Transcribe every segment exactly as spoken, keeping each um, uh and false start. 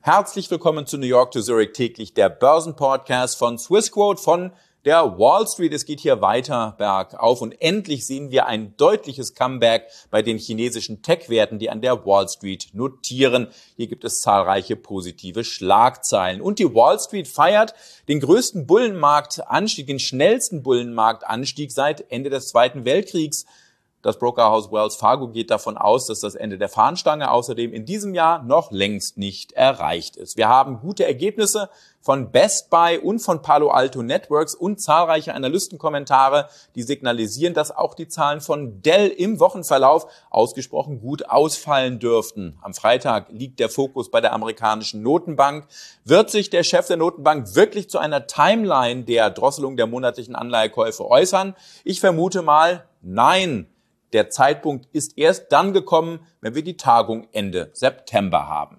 Herzlich willkommen zu New York to Zurich täglich, der Börsenpodcast von Swissquote, von der Wall Street. Es geht hier weiter bergauf und endlich sehen wir ein deutliches Comeback bei den chinesischen Tech-Werten, die an der Wall Street notieren. Hier gibt es zahlreiche positive Schlagzeilen. Und die Wall Street feiert den größten Bullenmarktanstieg, den schnellsten Bullenmarktanstieg seit Ende des Zweiten Weltkriegs. Das Brokerhaus Wells Fargo geht davon aus, dass das Ende der Fahnenstange außerdem in diesem Jahr noch längst nicht erreicht ist. Wir haben gute Ergebnisse von Best Buy und von Palo Alto Networks und zahlreiche Analystenkommentare, die signalisieren, dass auch die Zahlen von Dell im Wochenverlauf ausgesprochen gut ausfallen dürften. Am Freitag liegt der Fokus bei der amerikanischen Notenbank. Wird sich der Chef der Notenbank wirklich zu einer Timeline der Drosselung der monatlichen Anleihekäufe äußern? Ich vermute mal, nein. Der Zeitpunkt ist erst dann gekommen, wenn wir die Tagung Ende September haben.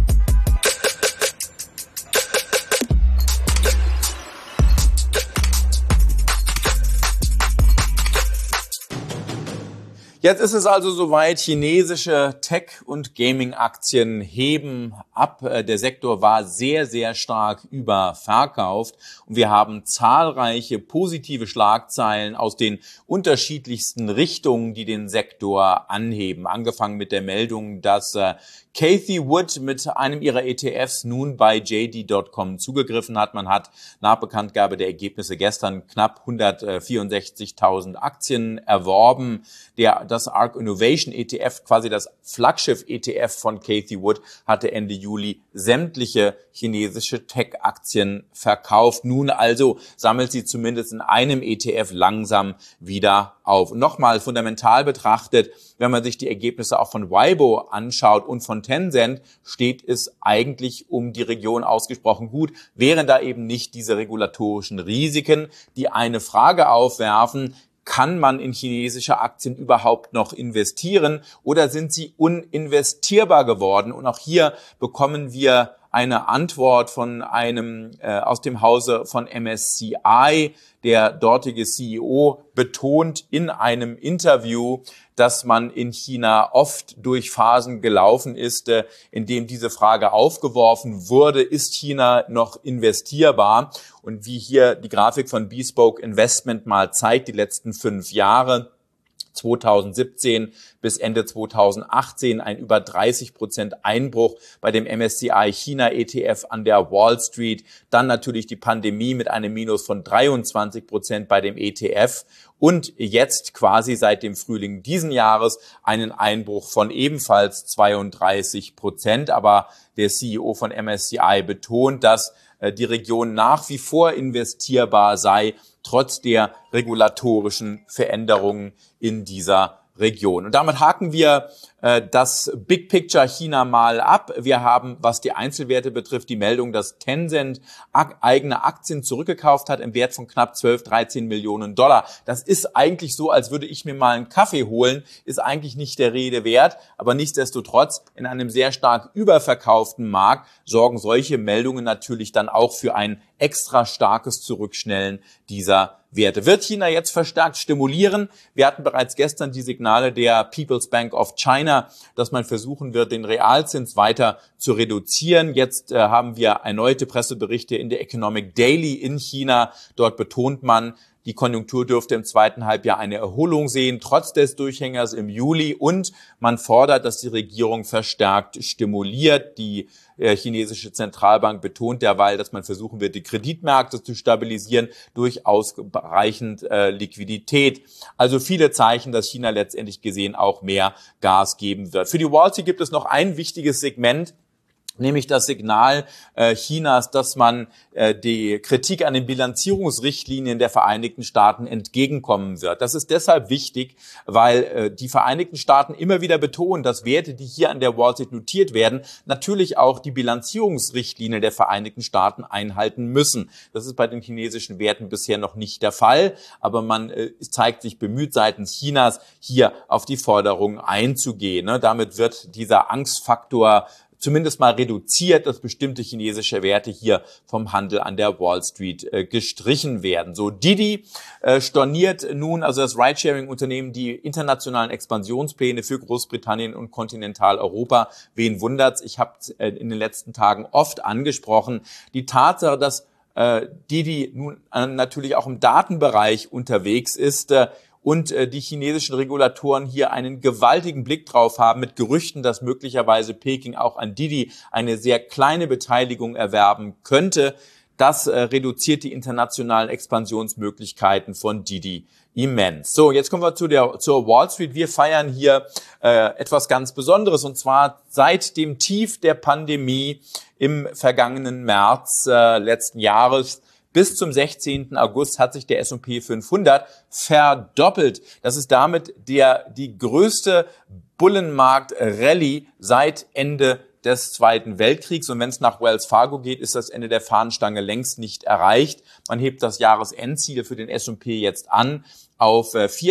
Jetzt ist es also soweit, chinesische Tech- und Gaming-Aktien heben ab. Der Sektor war sehr, sehr stark überverkauft und wir haben zahlreiche positive Schlagzeilen aus den unterschiedlichsten Richtungen, die den Sektor anheben. Angefangen mit der Meldung, dass Cathie Wood mit einem ihrer E T Fs nun bei J D Punkt com zugegriffen hat. Man hat nach Bekanntgabe der Ergebnisse gestern knapp hundertvierundsechzigtausend Aktien erworben. Der, das ARK Innovation E T F, quasi das Flaggschiff-E T F von Cathie Wood, hatte Ende Juli sämtliche chinesische Tech-Aktien verkauft. Nun also sammelt sie zumindest in einem E T F langsam wieder auf. Nochmal fundamental betrachtet, wenn man sich die Ergebnisse auch von Weibo anschaut und von Tencent, steht es eigentlich um die Region ausgesprochen gut, wären da eben nicht diese regulatorischen Risiken, die eine Frage aufwerfen: Kann man in chinesische Aktien überhaupt noch investieren oder sind sie uninvestierbar geworden? Und auch hier bekommen wir eine Antwort von einem äh, aus dem Hause von M S C I. Der dortige C E O betont in einem Interview, dass man in China oft durch Phasen gelaufen ist, äh, in dem diese Frage aufgeworfen wurde: Ist China noch investierbar? Und wie hier die Grafik von Bespoke Investment mal zeigt, die letzten fünf Jahre, zweitausendsiebzehn bis Ende zweitausendachtzehn, ein über dreißig Prozent Einbruch bei dem M S C I China E T F an der Wall Street. Dann natürlich die Pandemie mit einem Minus von dreiundzwanzig Prozent bei dem E T F. Und jetzt quasi seit dem Frühling diesen Jahres einen Einbruch von ebenfalls zweiunddreißig Prozent. Aber der C E O von M S C I betont, dass die Region nach wie vor investierbar sei, trotz der regulatorischen Veränderungen in dieser Region. Und damit haken wir äh, das Big Picture China mal ab. Wir haben, was die Einzelwerte betrifft, die Meldung, dass Tencent ak- eigene Aktien zurückgekauft hat im Wert von knapp zwölf, dreizehn Millionen Dollar. Das ist eigentlich so, als würde ich mir mal einen Kaffee holen, ist eigentlich nicht der Rede wert. Aber nichtsdestotrotz, in einem sehr stark überverkauften Markt sorgen solche Meldungen natürlich dann auch für ein extra starkes Zurückschnellen dieser Werte. Wird China jetzt verstärkt stimulieren? Wir hatten bereits gestern die Signale der People's Bank of China, dass man versuchen wird, den Realzins weiter zu reduzieren. Jetzt äh, haben wir erneute Presseberichte in der Economic Daily in China. Dort betont man, die Konjunktur dürfte im zweiten Halbjahr eine Erholung sehen, trotz des Durchhängers im Juli. Und man fordert, dass die Regierung verstärkt stimuliert. Die äh, chinesische Zentralbank betont derweil, dass man versuchen wird, die Kreditmärkte zu stabilisieren durch ausreichend äh, Liquidität. Also viele Zeichen, dass China letztendlich gesehen auch mehr Gas geben wird. Für die Wall Street gibt es noch ein wichtiges Segment, nämlich das Signal äh, Chinas, dass man äh, die Kritik an den Bilanzierungsrichtlinien der Vereinigten Staaten entgegenkommen wird. Das ist deshalb wichtig, weil äh, die Vereinigten Staaten immer wieder betonen, dass Werte, die hier an der Wall Street notiert werden, natürlich auch die Bilanzierungsrichtlinien der Vereinigten Staaten einhalten müssen. Das ist bei den chinesischen Werten bisher noch nicht der Fall, aber man äh, zeigt sich bemüht seitens Chinas, hier auf die Forderungen einzugehen. Ne? Damit wird dieser Angstfaktor zumindest mal reduziert, dass bestimmte chinesische Werte hier vom Handel an der Wall Street äh, gestrichen werden. So, Didi äh, storniert nun, also das Ridesharing-Unternehmen, die internationalen Expansionspläne für Großbritannien und Kontinentaleuropa. Wen wundert's? Ich habe äh, in den letzten Tagen oft angesprochen, die Tatsache, dass äh, Didi nun äh, natürlich auch im Datenbereich unterwegs ist, äh, und äh, die chinesischen Regulatoren hier einen gewaltigen Blick drauf haben mit Gerüchten, dass möglicherweise Peking auch an Didi eine sehr kleine Beteiligung erwerben könnte. Das äh, reduziert die internationalen Expansionsmöglichkeiten von Didi immens. So, jetzt kommen wir zu der zur Wall Street. Wir feiern hier äh, etwas ganz Besonderes, und zwar seit dem Tief der Pandemie im vergangenen März äh, letzten Jahres bis zum sechzehnten August hat sich der S und P fünfhundert verdoppelt. Das ist damit der die größte Bullenmarkt-Rallye seit Ende des Zweiten Weltkriegs. Und wenn es nach Wells Fargo geht, ist das Ende der Fahnenstange längst nicht erreicht. Man hebt das Jahresendziel für den S und P jetzt an auf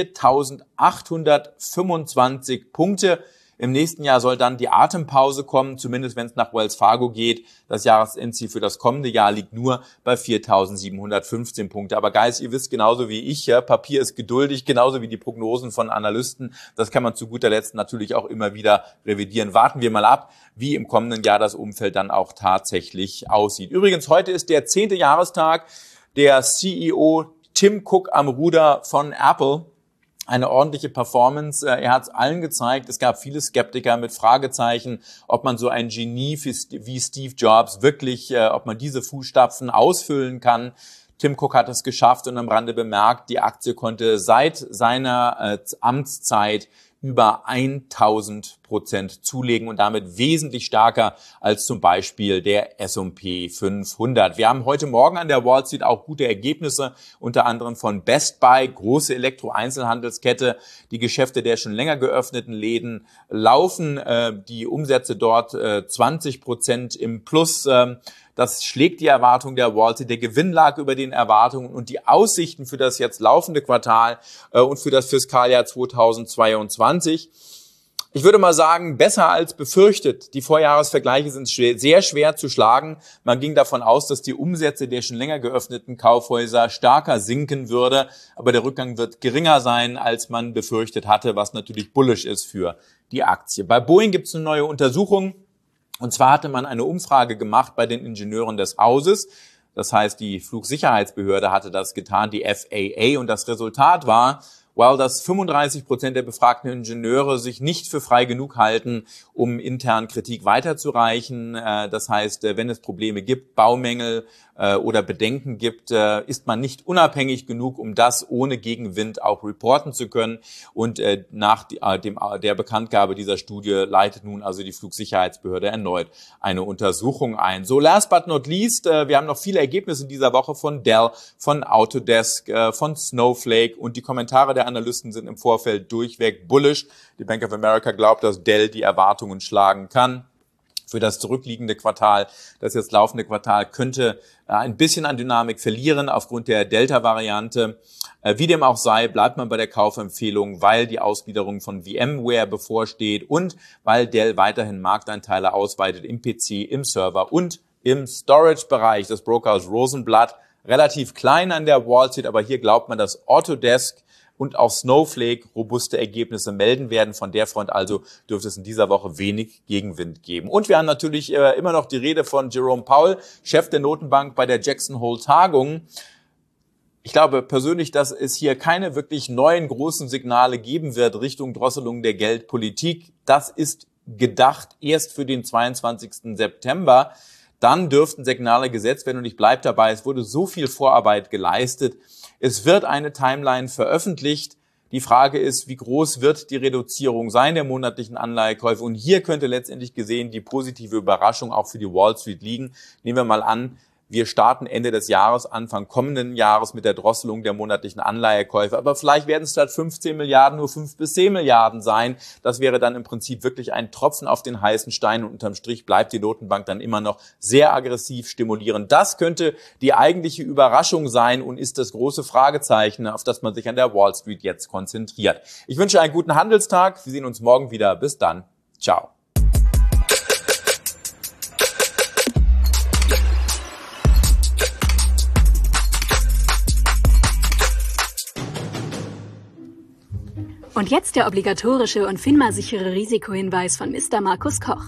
viertausendachthundertfünfundzwanzig Punkte. Im nächsten Jahr soll dann die Atempause kommen, zumindest wenn es nach Wells Fargo geht. Das Jahresendziel für das kommende Jahr liegt nur bei viertausendsiebenhundertfünfzehn Punkte. Aber Guys, ihr wisst genauso wie ich, ja, Papier ist geduldig, genauso wie die Prognosen von Analysten. Das kann man zu guter Letzt natürlich auch immer wieder revidieren. Warten wir mal ab, wie im kommenden Jahr das Umfeld dann auch tatsächlich aussieht. Übrigens, heute ist der zehnte Jahrestag der C E O Tim Cook am Ruder von Apple. Eine ordentliche Performance. Er hat es allen gezeigt. Es gab viele Skeptiker mit Fragezeichen, ob man so ein Genie wie Steve Jobs wirklich, ob man diese Fußstapfen ausfüllen kann. Tim Cook hat es geschafft und am Rande bemerkt, die Aktie konnte seit seiner Amtszeit über tausend Prozent zulegen und damit wesentlich stärker als zum Beispiel der S und P fünfhundert. Wir haben heute Morgen an der Wall Street auch gute Ergebnisse, unter anderem von Best Buy, große Elektro-Einzelhandelskette. Die Geschäfte der schon länger geöffneten Läden laufen, die Umsätze dort zwanzig Prozent im Plus. Das schlägt die Erwartung der Wall Street. Der Gewinn lag über den Erwartungen und die Aussichten für das jetzt laufende Quartal äh, und für das Fiskaljahr zweitausendzweiundzwanzig. Ich würde mal sagen, besser als befürchtet. Die Vorjahresvergleiche sind schwer, sehr schwer zu schlagen. Man ging davon aus, dass die Umsätze der schon länger geöffneten Kaufhäuser stärker sinken würde. Aber der Rückgang wird geringer sein, als man befürchtet hatte, was natürlich bullish ist für die Aktie. Bei Boeing gibt es eine neue Untersuchung. Und zwar hatte man eine Umfrage gemacht bei den Ingenieuren des Hauses. Das heißt, die Flugsicherheitsbehörde hatte das getan, die F A A. Und das Resultat war, weil dass fünfunddreißig Prozent der befragten Ingenieure sich nicht für frei genug halten, um intern Kritik weiterzureichen. Das heißt, wenn es Probleme gibt, Baumängel oder Bedenken gibt, ist man nicht unabhängig genug, um das ohne Gegenwind auch reporten zu können. Und nach dem, der Bekanntgabe dieser Studie leitet nun also die Flugsicherheitsbehörde erneut eine Untersuchung ein. So, last but not least, wir haben noch viele Ergebnisse dieser Woche von Dell, von Autodesk, von Snowflake, und die Kommentare der Analysten sind im Vorfeld durchweg bullish. Die Bank of America glaubt, dass Dell die Erwartungen schlagen kann. Für das zurückliegende Quartal, das jetzt laufende Quartal, könnte ein bisschen an Dynamik verlieren aufgrund der Delta-Variante. Wie dem auch sei, bleibt man bei der Kaufempfehlung, weil die Ausgliederung von VMware bevorsteht und weil Dell weiterhin Markteinteile ausweitet im P C, im Server und im Storage-Bereich. Das Brokerhaus Rosenblatt, relativ klein an der Wall Street, aber hier glaubt man, dass Autodesk und auch Snowflake robuste Ergebnisse melden werden. Von der Front also dürfte es in dieser Woche wenig Gegenwind geben. Und wir haben natürlich äh, immer noch die Rede von Jerome Powell, Chef der Notenbank, bei der Jackson Hole Tagung. Ich glaube persönlich, dass es hier keine wirklich neuen großen Signale geben wird Richtung Drosselung der Geldpolitik. Das ist gedacht erst für den zweiundzwanzigsten September. Dann dürften Signale gesetzt werden und ich bleibe dabei, es wurde so viel Vorarbeit geleistet. Es wird eine Timeline veröffentlicht. Die Frage ist, wie groß wird die Reduzierung sein der monatlichen Anleihekäufe? Und hier könnte letztendlich gesehen die positive Überraschung auch für die Wall Street liegen. Nehmen wir mal an, wir starten Ende des Jahres, Anfang kommenden Jahres mit der Drosselung der monatlichen Anleihekäufe. Aber vielleicht werden es statt fünfzehn Milliarden nur fünf bis zehn Milliarden sein. Das wäre dann im Prinzip wirklich ein Tropfen auf den heißen Stein. Und unterm Strich bleibt die Notenbank dann immer noch sehr aggressiv stimulieren. Das könnte die eigentliche Überraschung sein und ist das große Fragezeichen, auf das man sich an der Wall Street jetzt konzentriert. Ich wünsche einen guten Handelstag. Wir sehen uns morgen wieder. Bis dann. Ciao. Und jetzt der obligatorische und FINMA-sichere Risikohinweis von Mister Markus Koch.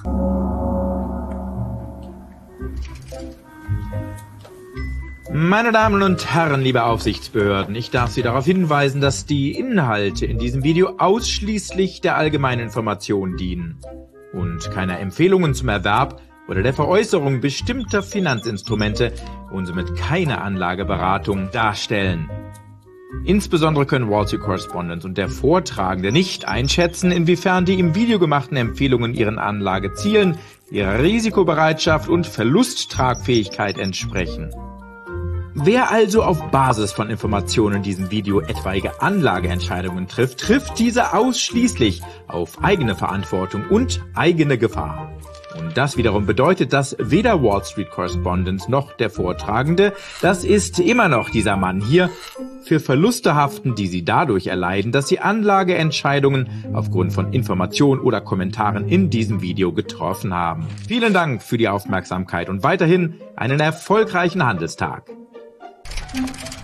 Meine Damen und Herren, liebe Aufsichtsbehörden, ich darf Sie darauf hinweisen, dass die Inhalte in diesem Video ausschließlich der allgemeinen Information dienen und keine Empfehlungen zum Erwerb oder der Veräußerung bestimmter Finanzinstrumente und somit keine Anlageberatung darstellen. Insbesondere können Wall Street Correspondent und der Vortragende nicht einschätzen, inwiefern die im Video gemachten Empfehlungen ihren Anlagezielen, ihrer Risikobereitschaft und Verlusttragfähigkeit entsprechen. Wer also auf Basis von Informationen in diesem Video etwaige Anlageentscheidungen trifft, trifft diese ausschließlich auf eigene Verantwortung und eigene Gefahr. Und das wiederum bedeutet, dass weder Wall Street Correspondent noch der Vortragende, das ist immer noch dieser Mann hier, für Verluste haften, die sie dadurch erleiden, dass sie Anlageentscheidungen aufgrund von Informationen oder Kommentaren in diesem Video getroffen haben. Vielen Dank für die Aufmerksamkeit und weiterhin einen erfolgreichen Handelstag. Thank you.